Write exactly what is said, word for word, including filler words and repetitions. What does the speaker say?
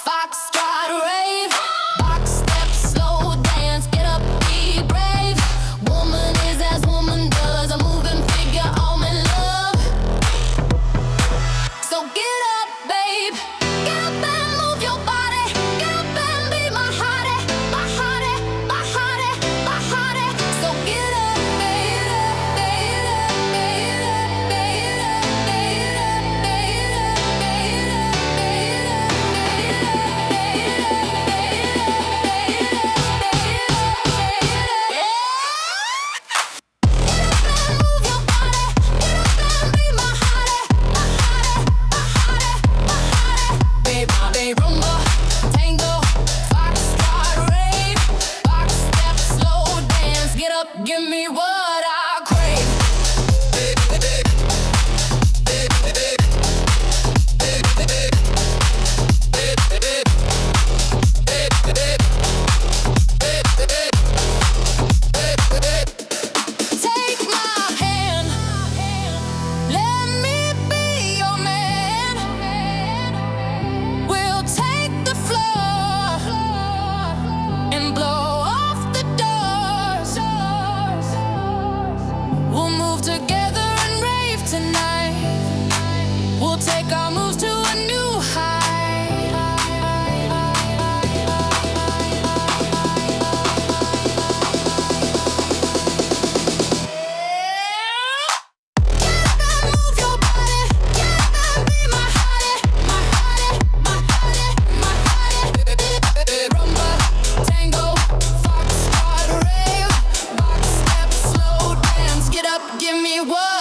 Foxtrot rave, box step, slow dance, get up, be brave. Woman is as woman does, a moving figure, all in love. So get up, babe, get up and move your body. Get up and be my hottie, my hottie, my hottie, my hottie. So get up, babe, babe, babe, babe, babe, rumba, tango, foxtrot, rave, box step, slow dance, get up, give me what I crave. Take my hand, let me be your man. We'll take the floor and blow off the doors. We'll move together and rave tonight. We'll take our moves to a new height. Get up and move your body. Get up and be my hottie, my hottie, my hottie, my hottie. Rumba, tango, foxtrot, rave, box step, slow dance. Get up, give me what